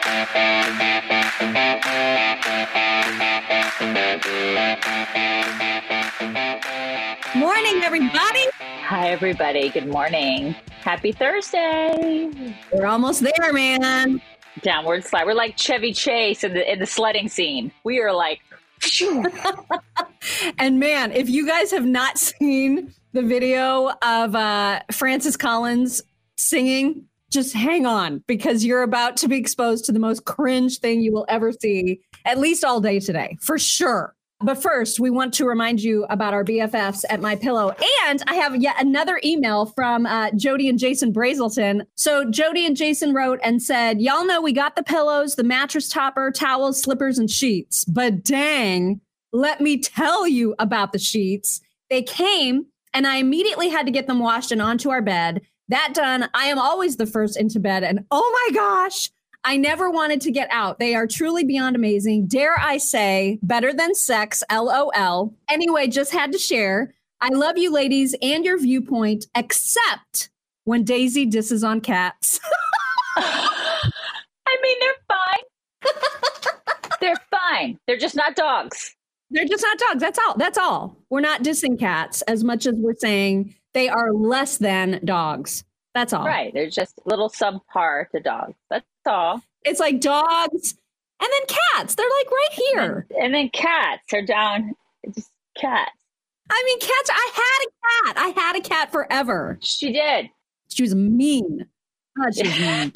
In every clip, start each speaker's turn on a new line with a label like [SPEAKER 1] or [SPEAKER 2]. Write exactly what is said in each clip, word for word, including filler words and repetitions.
[SPEAKER 1] Morning, everybody.
[SPEAKER 2] Hi, everybody. Good morning. Happy Thursday.
[SPEAKER 1] We're almost there, man.
[SPEAKER 2] Downward slide. We're like Chevy Chase in the in the sledding scene. We are like, phew.
[SPEAKER 1] And man, if you guys have not seen the video of uh, Francis Collins singing, just hang on, because you're about to be exposed to the most cringe thing you will ever see, at least all day today, for sure. But first, we want to remind you about our B F Fs at MyPillow. And I have yet another email from uh, Jody and Jason Brazelton. So Jody and Jason wrote and said, y'all know we got the pillows, the mattress topper, towels, slippers, and sheets. But dang, let me tell you about the sheets. They came and I immediately had to get them washed and onto our bed. That done, I am always the first into bed. And oh my gosh, I never wanted to get out. They are truly beyond amazing. Dare I say, better than sex, L O L. Anyway, just had to share. I love you ladies and your viewpoint, except when Daisy disses on cats.
[SPEAKER 2] I mean, they're fine. They're fine. They're just not dogs.
[SPEAKER 1] They're just not dogs. That's all. That's all. We're not dissing cats as much as we're saying they are less than dogs. That's all.
[SPEAKER 2] Right. They're just a little subpar to dogs. That's all.
[SPEAKER 1] It's like dogs and then cats. They're like right here.
[SPEAKER 2] And, and then cats are down. Just cats.
[SPEAKER 1] I mean, cats. I had a cat. I had a cat forever.
[SPEAKER 2] She did.
[SPEAKER 1] She was mean. God, she was mean.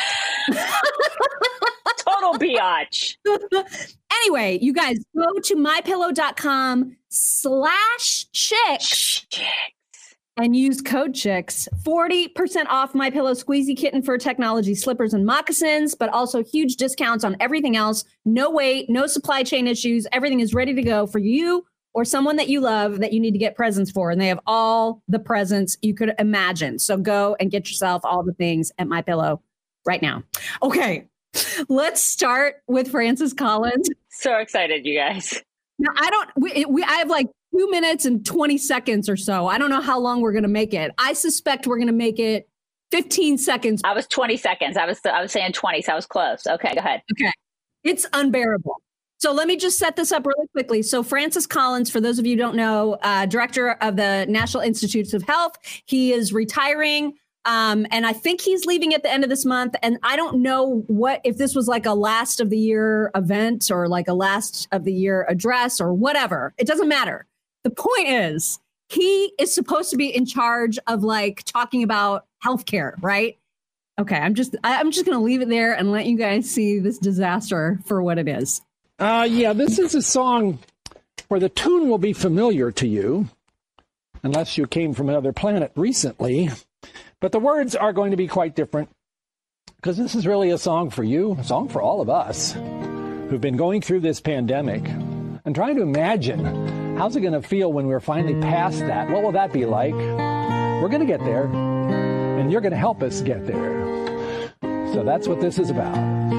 [SPEAKER 2] Total biatch.
[SPEAKER 1] Anyway, you guys go to mypillow.com slash chicks.
[SPEAKER 2] Chicks.
[SPEAKER 1] And use code CHICKS. forty percent off My Pillow Squeezy Kitten for technology, slippers, and moccasins, but also huge discounts on everything else. No wait, no supply chain issues. Everything is ready to go for you or someone that you love that you need to get presents for. And they have all the presents you could imagine. So go and get yourself all the things at My Pillow right now. Okay, let's start with Francis Collins.
[SPEAKER 2] So excited, you guys.
[SPEAKER 1] Now, I don't, we, we I have like two minutes and twenty seconds or so. I don't know how long we're going to make it. I suspect we're going to make it fifteen seconds.
[SPEAKER 2] I was twenty seconds. I was I was saying twenty, so I was close. Okay, go ahead.
[SPEAKER 1] Okay. It's unbearable. So let me just set this up really quickly. So Francis Collins, for those of you who don't know, uh, director of the National Institutes of Health, he is retiring. Um, and I think he's leaving at the end of this month. And I don't know what, if this was like a last of the year event or like a last of the year address or whatever. It doesn't matter. The point is, he is supposed to be in charge of like talking about healthcare, right? Okay, I'm just I'm just going to leave it there and let you guys see this disaster for what it is.
[SPEAKER 3] Uh, yeah, this is a song where the tune will be familiar to you, unless you came from another planet recently. But the words are going to be quite different, because this is really a song for you, a song for all of us who've been going through this pandemic and trying to imagine, how's it going to feel when we're finally past that? What will that be like? We're going to get there, and you're going to help us get there. So that's what this is about.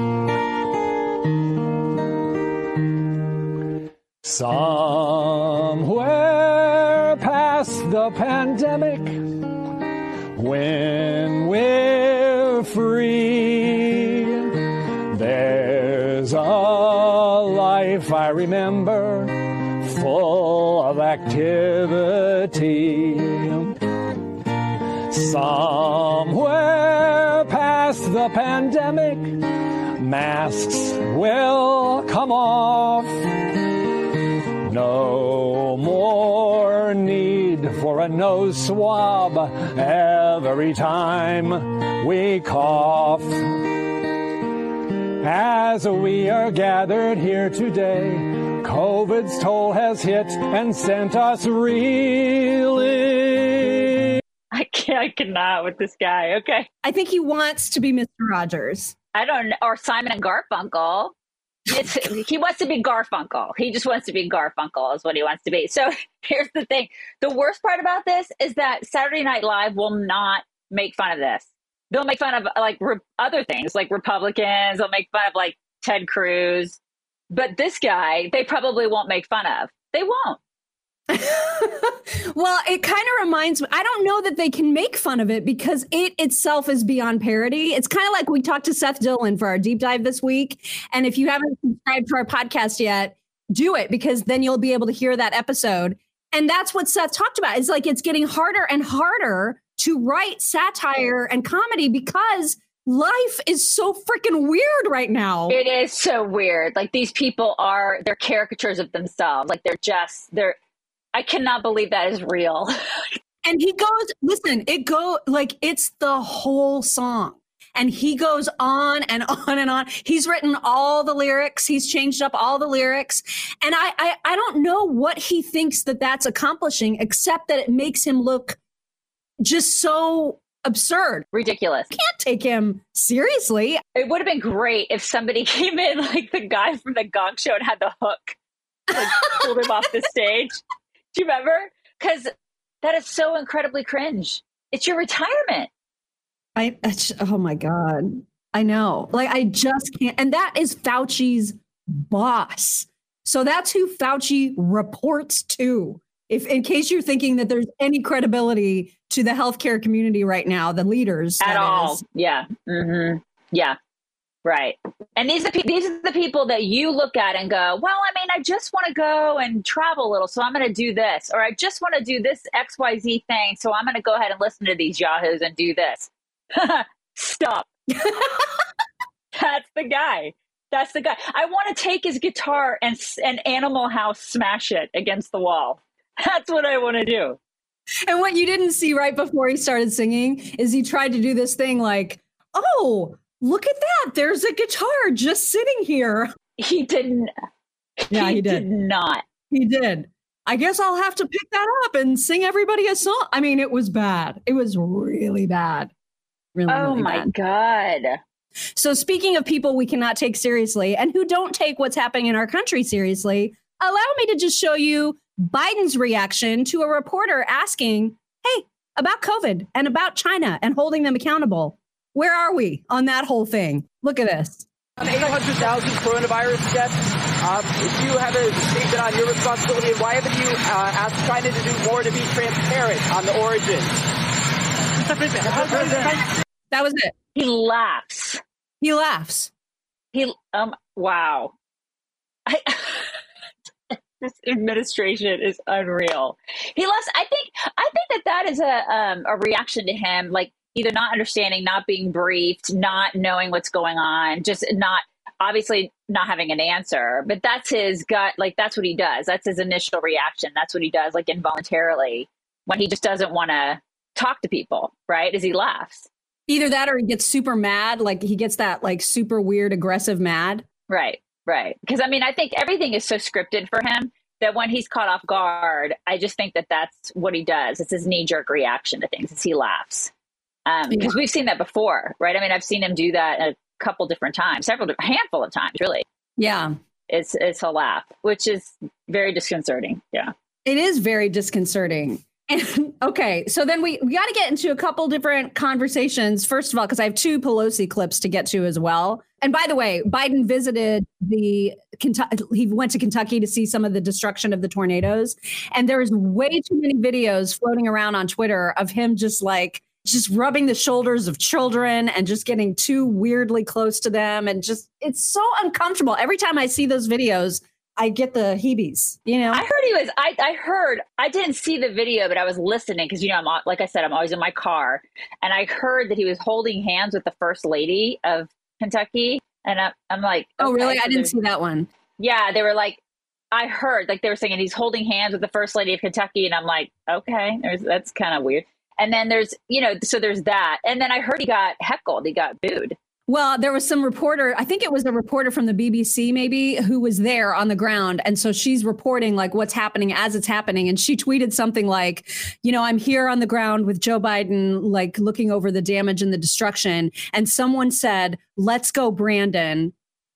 [SPEAKER 3] Somewhere past the pandemic, when we're free, there's a life I remember full of activity. Somewhere past the pandemic, masks will come off. No more need for a nose swab every time we cough. As we are gathered here today, COVID's toll has hit and sent us reeling.
[SPEAKER 2] I can't, I cannot with this guy. Okay.
[SPEAKER 1] I think he wants to be Mister Rogers.
[SPEAKER 2] I don't know. Or Simon and Garfunkel. It's, he wants to be Garfunkel. He just wants to be Garfunkel is what he wants to be. So here's the thing. The worst part about this is that Saturday Night Live will not make fun of this. They'll make fun of like re- other things like Republicans. They'll make fun of like Ted Cruz. But this guy, they probably won't make fun of. They won't.
[SPEAKER 1] Well, it kind of reminds me, I don't know that they can make fun of it because it itself is beyond parody. It's kind of like we talked to Seth Dillon for our deep dive this week. And if you haven't subscribed to our podcast yet, do it, because then you'll be able to hear that episode. And that's what Seth talked about. It's like it's getting harder and harder to write satire and comedy because life is so freaking weird right now.
[SPEAKER 2] It is so weird. Like, these people are, they're caricatures of themselves. Like, they're just, they're, I cannot believe that is real.
[SPEAKER 1] And he goes, listen, it go like it's the whole song. And he goes on and on and on. He's written all the lyrics. He's changed up all the lyrics. And I, I, I don't know what he thinks that that's accomplishing, except that it makes him look just so absurd.
[SPEAKER 2] Ridiculous.
[SPEAKER 1] Can't take him seriously.
[SPEAKER 2] It would have been great if somebody came in like the guy from the Gong Show and had the hook, like pulled him off the stage. Do you remember? Because that is so incredibly cringe. It's your retirement.
[SPEAKER 1] I, oh my God. I know. Like, I just can't. And that is Fauci's boss. So that's who Fauci reports to. If, in case you're thinking that there's any credibility to the healthcare community right now, the leaders
[SPEAKER 2] at all.
[SPEAKER 1] Is.
[SPEAKER 2] Yeah. Mm-hmm. Yeah. Right. And these are, the, these are the people that you look at and go, well, I mean, I just want to go and travel a little, so I'm going to do this. Or I just want to do this X Y Z thing, so I'm going to go ahead and listen to these yahoos and do this. Stop. That's the guy. That's the guy. I want to take his guitar and, and Animal House smash it against the wall. That's what I want to do.
[SPEAKER 1] And what you didn't see right before he started singing is he tried to do this thing like, oh, look at that. There's a guitar just sitting here.
[SPEAKER 2] He didn't.
[SPEAKER 1] Yeah, he,
[SPEAKER 2] he
[SPEAKER 1] did.
[SPEAKER 2] did not.
[SPEAKER 1] He did. I guess I'll have to pick that up and sing everybody a song. I mean, it was bad. It was really bad. Really,
[SPEAKER 2] oh,
[SPEAKER 1] really
[SPEAKER 2] my
[SPEAKER 1] bad.
[SPEAKER 2] God.
[SPEAKER 1] So speaking of people we cannot take seriously and who don't take what's happening in our country seriously, allow me to just show you Biden's reaction to a reporter asking, hey, about COVID and about China and holding them accountable. Where are we on that whole thing? Look at this.
[SPEAKER 4] On eight hundred thousand coronavirus deaths, um, you have a statement on your responsibility. And why haven't you uh, asked China to do more to be transparent on the origin?
[SPEAKER 1] That was it.
[SPEAKER 2] He laughs.
[SPEAKER 1] He laughs.
[SPEAKER 2] He, um, wow. I, this administration is unreal. He laughs. I think, I think that that is a, um, a reaction to him, like, either not understanding, not being briefed, not knowing what's going on, just not, obviously not having an answer, but that's his gut. Like, that's what he does. That's his initial reaction. That's what he does, like, involuntarily, when he just doesn't want to talk to people, right? Is he laughs.
[SPEAKER 1] Either that or he gets super mad. Like, he gets that, like, super weird, aggressive mad.
[SPEAKER 2] Right, right. Because, I mean, I think everything is so scripted for him that when he's caught off guard, I just think that that's what he does. It's his knee-jerk reaction to things, is he laughs. Um, because we've seen that before, right? I mean, I've seen him do that a couple different times, several, a handful of times, really.
[SPEAKER 1] Yeah.
[SPEAKER 2] It's, it's a laugh, which is very disconcerting. Yeah.
[SPEAKER 1] It is very disconcerting. And, okay, so then we, we got to get into a couple different conversations. First of all, because I have two Pelosi clips to get to as well. And by the way, Biden visited the Kentucky, he went to Kentucky to see some of the destruction of the tornadoes. And there's way too many videos floating around on Twitter of him just like, just rubbing the shoulders of children and just getting too weirdly close to them. And just, it's so uncomfortable. Every time I see those videos, I get the heebies, you know?
[SPEAKER 2] I heard he was, I, I heard, I didn't see the video, but I was listening because, you know, I'm, like I said, I'm always in my car. And I heard that he was holding hands with the first lady of Kentucky. And I, I'm like,
[SPEAKER 1] oh,
[SPEAKER 2] okay,
[SPEAKER 1] really?
[SPEAKER 2] so
[SPEAKER 1] I didn't see that one.
[SPEAKER 2] Yeah. They were like, I heard, like they were saying he's holding hands with the first lady of Kentucky. And I'm like, okay, there's, that's kind of weird. And then there's, you know, so there's that. And then I heard he got heckled. He got booed.
[SPEAKER 1] Well, there was some reporter, I think it was a reporter from the B B C maybe, who was there on the ground. And so she's reporting like what's happening as it's happening. And she tweeted something like, you know, I'm here on the ground with Joe Biden, like looking over the damage and the destruction. And someone said, let's go, Brandon,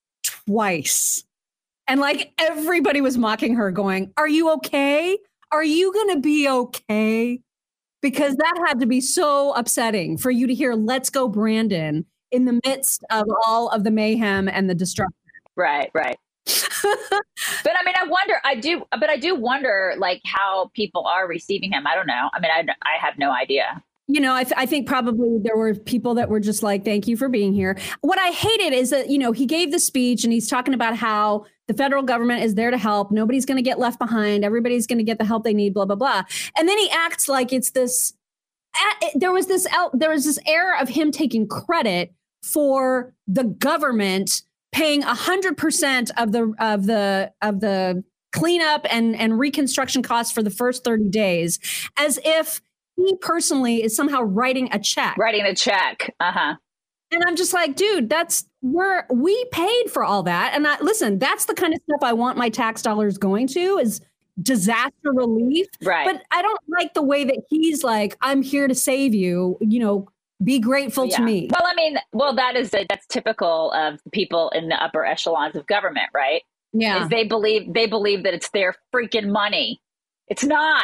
[SPEAKER 1] twice. And like everybody was mocking her going, are you okay? Are you going to be okay? Because that had to be so upsetting for you to hear, let's go, Brandon, in the midst of all of the mayhem and the destruction.
[SPEAKER 2] Right, right. But I mean, I wonder, I do, but I do wonder like how people are receiving him. I don't know. I mean, I, I have no idea.
[SPEAKER 1] You know, I, th- I think probably there were people that were just like, thank you for being here. What I hated is that, you know, he gave the speech and he's talking about how the federal government is there to help. Nobody's going to get left behind. Everybody's going to get the help they need, blah, blah, blah. And then he acts like it's this. There was this there was this air of him taking credit for the government paying one hundred percent of the of the of the cleanup and, and reconstruction costs for the first thirty days, as if he personally is somehow writing a check.
[SPEAKER 2] Writing a check. Uh-huh.
[SPEAKER 1] And I'm just like, dude, that's we're we paid for all that. And I, listen, that's the kind of stuff I want my tax dollars going to is disaster relief.
[SPEAKER 2] Right.
[SPEAKER 1] But I don't like the way that he's like, I'm here to save you, you know, be grateful
[SPEAKER 2] yeah.
[SPEAKER 1] to me.
[SPEAKER 2] Well, I mean, well, that is the, that's typical of people in the upper echelons of government, right?
[SPEAKER 1] Yeah.
[SPEAKER 2] Is they believe they believe that it's their freaking money. It's not.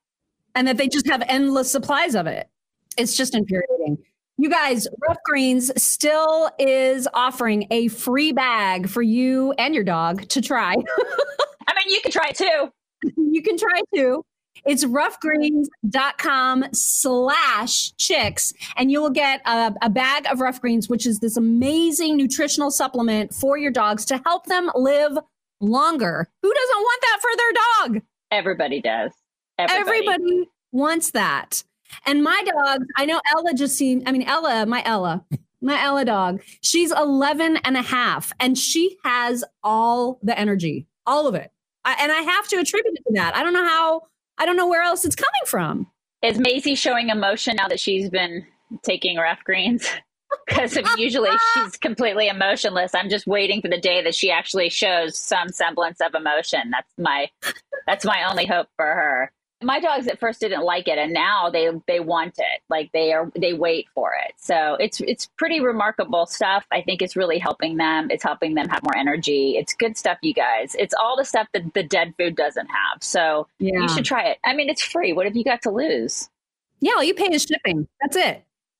[SPEAKER 1] And that they just have endless supplies of it. It's just infuriating. You guys, Rough Greens still is offering a free bag for you and your dog to try.
[SPEAKER 2] I mean, you can try it too.
[SPEAKER 1] You can try it too. It's roughgreens.com slash chicks. And you will get a, a bag of Rough Greens, which is this amazing nutritional supplement for your dogs to help them live longer. Who doesn't want that for their dog?
[SPEAKER 2] Everybody does. Everybody,
[SPEAKER 1] Everybody wants that. And my dog, I know Ella just seen, I mean, Ella, my Ella, my Ella dog, she's eleven and a half and she has all the energy, all of it. I, and I have to attribute it to that. I don't know how, I don't know where else it's coming from.
[SPEAKER 2] Is Maisie showing emotion now that she's been taking Rough Greens? Because usually she's completely emotionless. I'm just waiting for the day that she actually shows some semblance of emotion. That's my, that's my only hope for her. My dogs at first didn't like it, and now they they want it. Like they are, they wait for it. So it's it's pretty remarkable stuff. I think it's really helping them. It's helping them have more energy. It's good stuff, you guys. It's all the stuff that the dead food doesn't have. So yeah. You should try it. I mean, it's free. What have you got to lose?
[SPEAKER 1] Yeah, all you pay is shipping. That's it.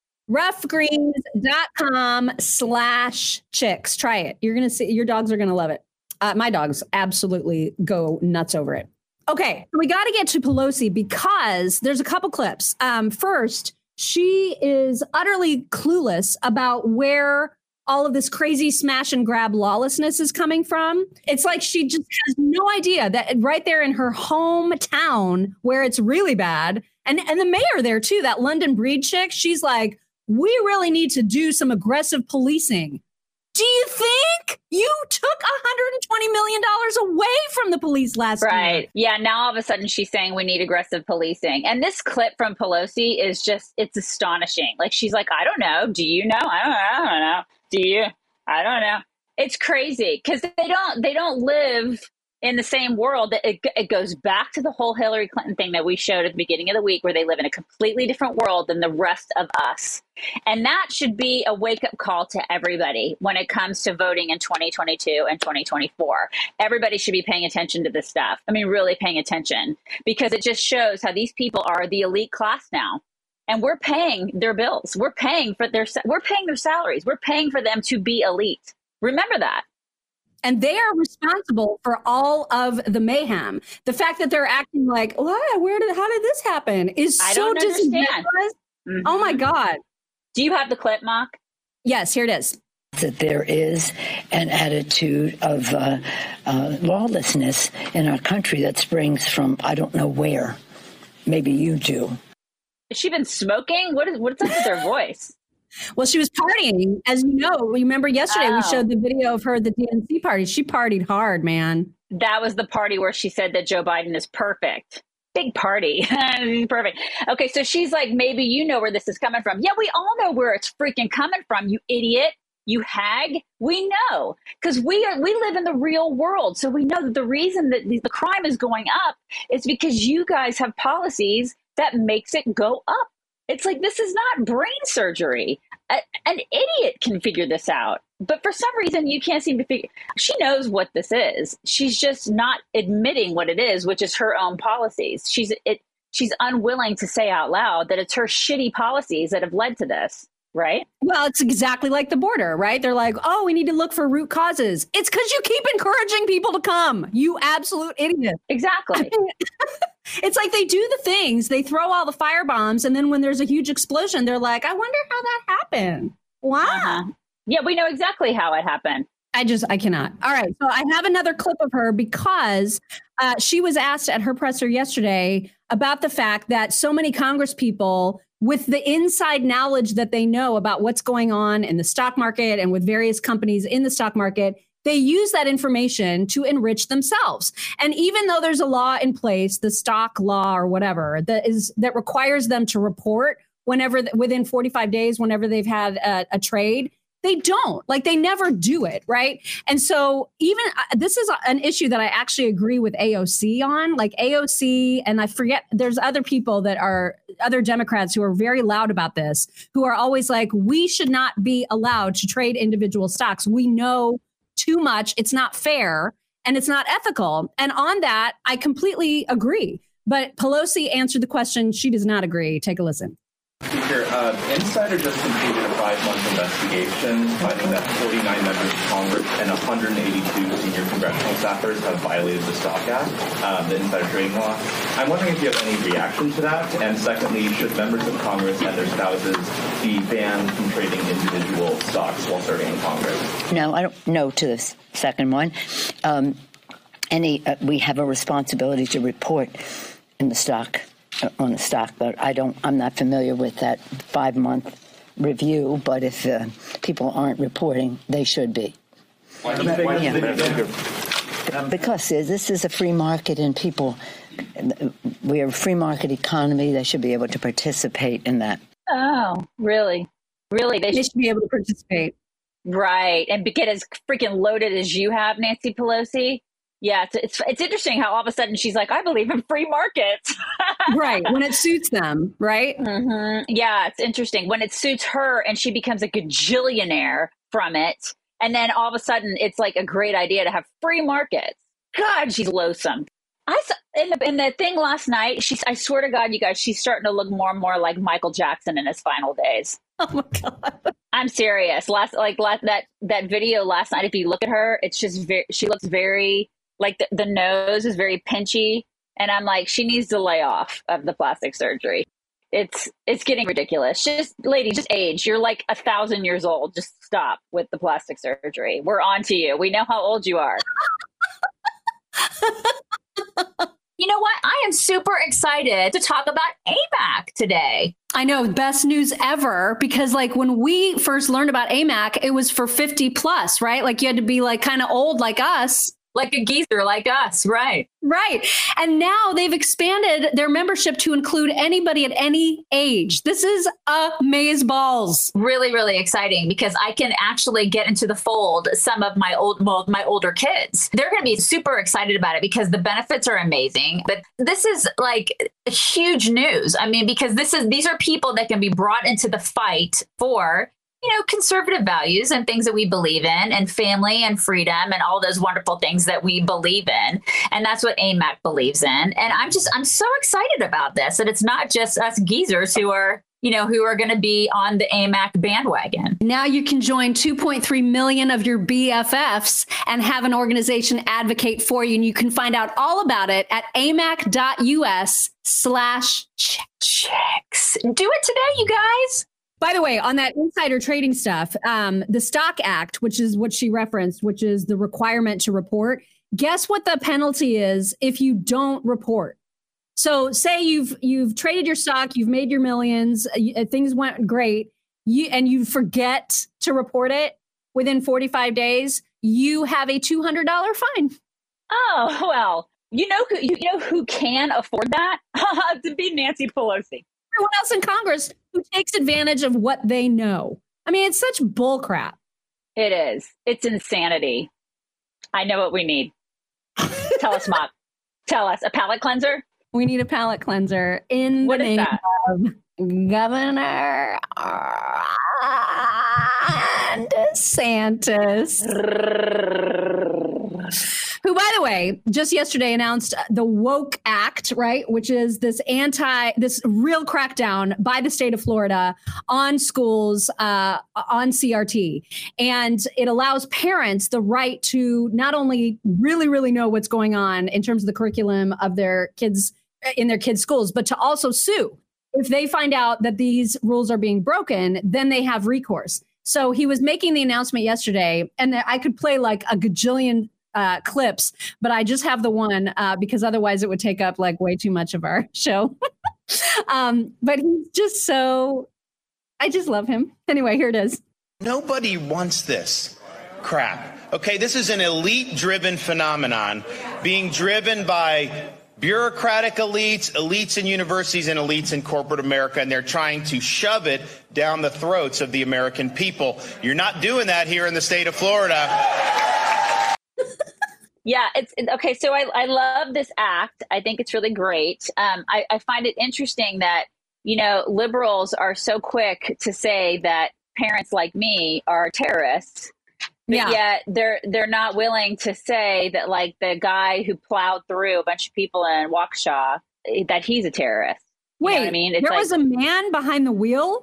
[SPEAKER 1] roughgreens.com slash chicks. Try it. You're gonna see your dogs are gonna love it. Uh, my dogs absolutely go nuts over it. Okay, we got to get to Pelosi because there's a couple clips. Um, first, she is utterly clueless about where all of this crazy smash and grab lawlessness is coming from. It's like she just has no idea that right there in her hometown where it's really bad. And, and the mayor there, too, that London Breed chick, she's like, we really need to do some aggressive policing. Do you think you took one hundred twenty million dollars away from the police last year?
[SPEAKER 2] Right. Yeah. Now all of a sudden she's saying we need aggressive policing. And this clip from Pelosi is just, it's astonishing. Like she's like, I don't know. Do you know? I don't know. I don't know. Do you? I don't know. It's crazy because they don't, they don't live in the same world. It, it goes back to the whole Hillary Clinton thing that we showed at the beginning of the week, where they live in a completely different world than the rest of us. And that should be a wake-up call to everybody when it comes to voting in twenty twenty-two and twenty twenty-four. Everybody should be paying attention to this stuff. I mean, really paying attention, because it just shows how these people are the elite class now. And we're paying their bills. We're paying for their, we're paying their salaries. We're paying for them to be elite. Remember that.
[SPEAKER 1] And they are responsible for all of the mayhem. The fact that they're acting like, what? Where did, how did this happen? Is
[SPEAKER 2] I
[SPEAKER 1] so
[SPEAKER 2] don't understand.
[SPEAKER 1] Mm-hmm. Oh my God.
[SPEAKER 2] Do you have the clip, Mock?
[SPEAKER 1] Yes, here it is.
[SPEAKER 5] That there is an attitude of uh, uh, lawlessness in our country that springs from, I don't know where. Maybe you do.
[SPEAKER 2] Has she been smoking? What is, what's up with her voice?
[SPEAKER 1] Well, she was partying, as you know. Remember yesterday oh. we showed the video of her at the D N C party. She partied hard, man.
[SPEAKER 2] That was the party where she said that Joe Biden is perfect. Big party. Perfect. Okay, so she's like, maybe you know where this is coming from. Yeah, we all know where it's freaking coming from, you idiot. You hag. We know, because we are we live in the real world. So we know that the reason that the, the crime is going up is because you guys have policies that makes it go up. It's like, this is not brain surgery. A, an idiot can figure this out. But for some reason, you can't seem to figure. She knows what this is. She's just not admitting what it is, which is her own policies. She's it. She's unwilling to say out loud that it's her shitty policies that have led to this. Right.
[SPEAKER 1] Well, it's exactly like the border, right? They're like, oh, we need to look for root causes. It's because you keep encouraging people to come. You absolute idiot.
[SPEAKER 2] Exactly.
[SPEAKER 1] I mean, it's like they do the things, they throw all the fire bombs, and then when there's a huge explosion, they're like, I wonder how that happened. Wow.
[SPEAKER 2] Uh-huh. Yeah, we know exactly how it happened.
[SPEAKER 1] I just, I cannot. All right. So I have another clip of her because uh, she was asked at her presser yesterday about the fact that so many Congress people with the inside knowledge that they know about what's going on in the stock market and with various companies in the stock market, they use that information to enrich themselves. And even though there's a law in place, the stock law or whatever, that is that requires them to report whenever within forty-five days, whenever they've had a, a trade, they don't. Like they never do it. Right. And so even uh, this is an issue that I actually agree with A O C on, like A O C. And I forget there's other people that are other Democrats who are very loud about this, who are always like, we should not be allowed to trade individual stocks. We know too much. It's not fair and it's not ethical. And on that, I completely agree. But Pelosi answered the question. She does not agree. Take a listen.
[SPEAKER 6] Speaker, uh, Insider just completed a five-month investigation finding that forty-nine members of Congress and one hundred eighty-two senior congressional staffers have violated the Stock Act, um, the insider trading law. I'm wondering if you have any reaction to that, and secondly, should members of Congress and their spouses be banned from trading individual stocks while serving in Congress?
[SPEAKER 5] No, I don't know to the second one. Um, any, uh, we have a responsibility to report in the stock. on the stock, but I don't, I'm not familiar with that five month review, but if uh, people aren't reporting, they should be.
[SPEAKER 6] Why do you think? Why do you
[SPEAKER 5] Yeah.
[SPEAKER 6] think?
[SPEAKER 5] Because this is a free market and people, we are a free market economy. They should be able to participate in that.
[SPEAKER 2] Oh, really? Really? They
[SPEAKER 1] They
[SPEAKER 2] should,
[SPEAKER 1] should be able to participate.
[SPEAKER 2] right. And get as freaking loaded as you have, Nancy Pelosi. Yeah, it's, it's it's interesting how all of a sudden she's like, I believe in free markets.
[SPEAKER 1] Right. When it suits them. Right.
[SPEAKER 2] Mm-hmm. Yeah, it's interesting. When it suits her and she becomes a gajillionaire from it. And then all of a sudden it's like a great idea to have free markets. God, she's loathsome. I saw in the, in the thing last night, she's, I swear to God, you guys, she's starting to look more and more like Michael Jackson in his final days.
[SPEAKER 1] Oh, my God.
[SPEAKER 2] I'm serious. Last, like last, that, that video last night, if you look at her, it's just very, she looks very, like the, the nose is very pinchy. And I'm like, she needs to lay off of the plastic surgery. It's it's getting ridiculous. Just, lady, just age. You're like a thousand years old. Just stop with the plastic surgery. We're on to you. We know how old you are. You know what? I am super excited to talk about A M A C today.
[SPEAKER 1] I know, best news ever, because like when we first learned about A M A C, it was for fifty plus, right? Like you had to be like kind of old like us.
[SPEAKER 2] Like a geezer like us, right?
[SPEAKER 1] Right. And now they've expanded their membership to include anybody at any age. This is amazeballs.
[SPEAKER 2] Really, really exciting because I can actually get into the fold some of my old, well, my older kids. They're going to be super excited about it because the benefits are amazing. But this is like huge news. I mean, because this is these are people that can be brought into the fight for, you know, conservative values and things that we believe in and family and freedom and all those wonderful things that we believe in. And that's what A M A C believes in. And I'm just I'm so excited about this. And it's not just us geezers who are, you know, who are going to be on the A M A C bandwagon.
[SPEAKER 1] Now you can join two point three million of your B F Fs and have an organization advocate for you. And you can find out all about it at amac.us slash checks. Do it today, you guys. By the way, on that insider trading stuff, um, the Stock Act, which is what she referenced, which is the requirement to report. Guess what the penalty is if you don't report? So say you've you've traded your stock, you've made your millions, uh, things went great, you and you forget to report it within forty-five days, you have a two hundred dollars fine.
[SPEAKER 2] Oh, well, you know who you know who can afford that? To be Nancy Pelosi.
[SPEAKER 1] Everyone else in Congress who takes advantage of what they know. I mean, it's such bull crap.
[SPEAKER 2] It is. It's insanity. I know what we need. Tell us, Mop. Tell us. A palate cleanser?
[SPEAKER 1] We need a palate cleanser in
[SPEAKER 2] What
[SPEAKER 1] the
[SPEAKER 2] is
[SPEAKER 1] name
[SPEAKER 2] that?
[SPEAKER 1] of Governor Ron DeSantis, who, by the way, just yesterday announced the Woke Act, right? Which is this anti, this real crackdown by the state of Florida on schools, uh, on C R T. And it allows parents the right to not only really, really know what's going on in terms of the curriculum of their kids in their kids' schools, but to also sue. If they find out that these rules are being broken, then they have recourse. So he was making the announcement yesterday, and I could play like a gajillion uh, clips, but I just have the one uh, because otherwise it would take up like way too much of our show. um, but he's just so, I just love him. Anyway, here it is.
[SPEAKER 7] Nobody wants this crap. Okay, this is an elite-driven phenomenon being driven by bureaucratic elites, elites in universities, and elites in corporate America, and they're trying to shove it down the throats of the American people. You're not doing that here in the state of Florida.
[SPEAKER 2] Yeah, it's okay. So I, I love this act. I think it's really great. Um, I, I find it interesting that, you know, liberals are so quick to say that parents like me are terrorists. But
[SPEAKER 1] Yeah.
[SPEAKER 2] yet they're they're not willing to say that, like, the guy who plowed through a bunch of people in Waukesha, that he's a terrorist. You
[SPEAKER 1] Wait,
[SPEAKER 2] know what I mean? It's
[SPEAKER 1] there
[SPEAKER 2] like,
[SPEAKER 1] was a man behind the wheel?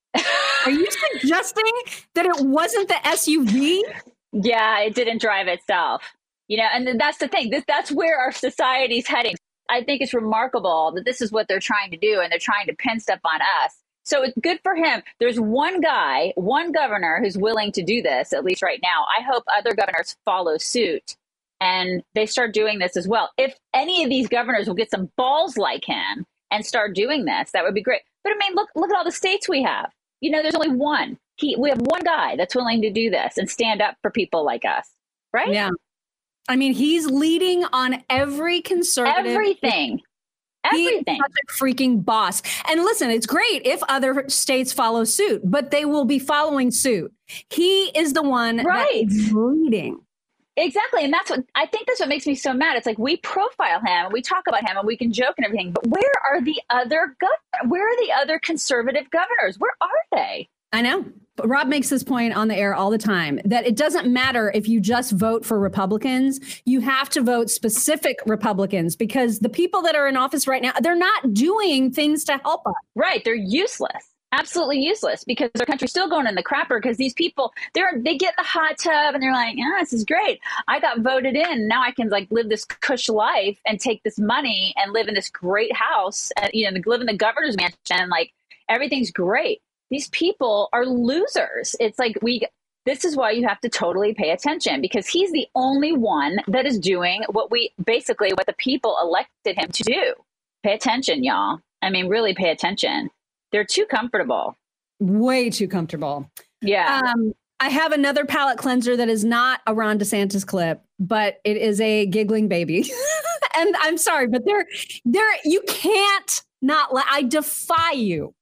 [SPEAKER 1] Are you suggesting that it wasn't the S U V?
[SPEAKER 2] yeah, it didn't drive itself. You know, and that's the thing. This that's where our society's heading. I think it's remarkable that this is what they're trying to do, and they're trying to pin stuff on us. So it's good for him. There's one guy, one governor who's willing to do this, at least right now. I hope other governors follow suit and they start doing this as well. If any of these governors will get some balls like him and start doing this, that would be great. But I mean, look, look at all the states we have. You know, there's only one. He, we have one guy that's willing to do this and stand up for people like us, right?
[SPEAKER 1] Yeah. I mean, he's leading on every conservative.
[SPEAKER 2] Everything. Everything.
[SPEAKER 1] He's such a freaking boss. And listen, it's great if other states follow suit, but they will be following suit. He is the one
[SPEAKER 2] Right.
[SPEAKER 1] that is leading.
[SPEAKER 2] Exactly. And that's what I think that's what makes me so mad. It's like we profile him and we talk about him and we can joke and everything, but where are the other gov- where are the other conservative governors? Where are they?
[SPEAKER 1] I know. But Rob makes this point on the air all the time that it doesn't matter if you just vote for Republicans. You have to vote specific Republicans because the people that are in office right now, they're not doing things to help us.
[SPEAKER 2] Right. They're useless. Absolutely useless because our country's still going in the crapper because these people, they're, they get in the hot tub and they're like, yeah, this is great. I got voted in. Now I can like live this cush life and take this money and live in this great house and, you know, live in the governor's mansion. And like everything's great. These people are losers. It's like we, this is why you have to totally pay attention because he's the only one that is doing what we basically what the people elected him to do. Pay attention, y'all. I mean, really pay attention. They're too comfortable.
[SPEAKER 1] Way too comfortable.
[SPEAKER 2] Yeah.
[SPEAKER 1] Um, I have another palate cleanser that is not a Ron DeSantis clip, but it is a giggling baby. And I'm sorry, but there, there, you can't not. La- I defy you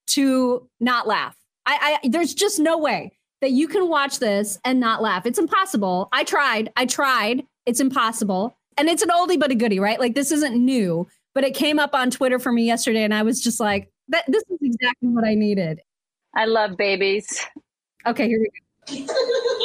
[SPEAKER 1] to not laugh. I, I, there's just no way that you can watch this and not laugh. It's impossible. I tried. I tried. It's impossible. And it's an oldie but a goodie, right? Like this isn't new, but it came up on Twitter for me yesterday, and I was just like, "That this is exactly what I needed."
[SPEAKER 2] I love babies.
[SPEAKER 1] Okay, here we go.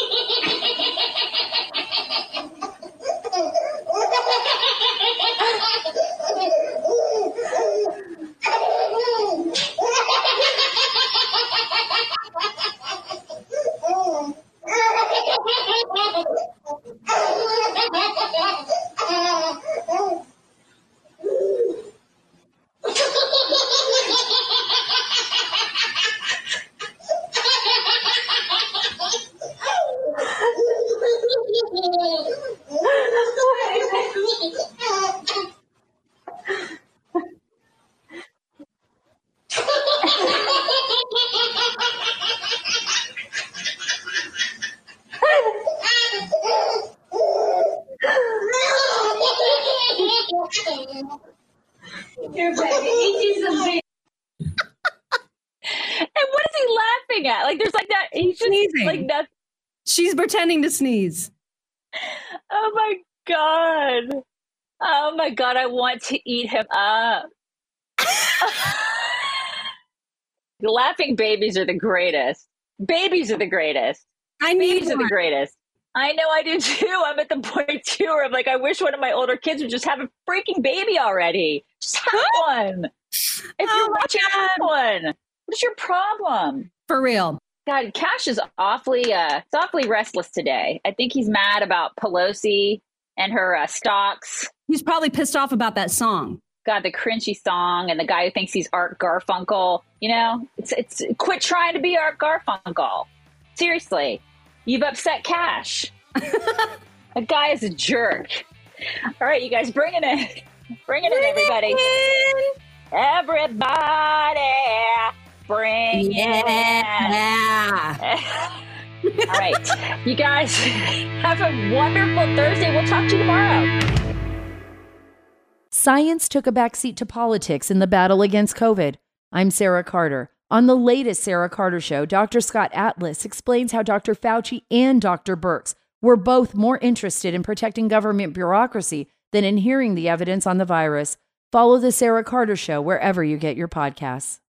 [SPEAKER 2] At like there's like that he's just
[SPEAKER 1] Sneezing.
[SPEAKER 2] like that.
[SPEAKER 1] She's pretending to sneeze.
[SPEAKER 2] Oh my god. Oh my god, I want to eat him up. The laughing babies are the greatest. Babies are the greatest.
[SPEAKER 1] I need
[SPEAKER 2] Babies are
[SPEAKER 1] one.
[SPEAKER 2] the greatest. I know I do too. I'm at the point too where I'm like, I wish one of my older kids would just have a freaking baby already. Just have one. If
[SPEAKER 1] Oh
[SPEAKER 2] you're
[SPEAKER 1] my
[SPEAKER 2] watching, have one. What is your problem?
[SPEAKER 1] For real.
[SPEAKER 2] God, Cash is awfully, uh, it's awfully restless today. I think he's mad about Pelosi and her uh, stocks.
[SPEAKER 1] He's probably pissed off about that song.
[SPEAKER 2] God, the cringy song, and the guy who thinks he's Art Garfunkel. You know, it's it's quit trying to be Art Garfunkel. Seriously, you've upset Cash. That guy is a jerk. All right, you guys, bring it in, bring it in, everybody. Everybody, bring
[SPEAKER 1] Yeah.
[SPEAKER 2] it in. All right, you guys, have a wonderful Thursday. We'll talk to you tomorrow.
[SPEAKER 8] Science took a backseat to politics in the battle against COVID. I'm Sarah Carter. On the latest Sarah Carter Show, Doctor Scott Atlas explains how Doctor Fauci and Doctor Birx were both more interested in protecting government bureaucracy than in hearing the evidence on the virus. Follow the Sarah Carter Show wherever you get your podcasts.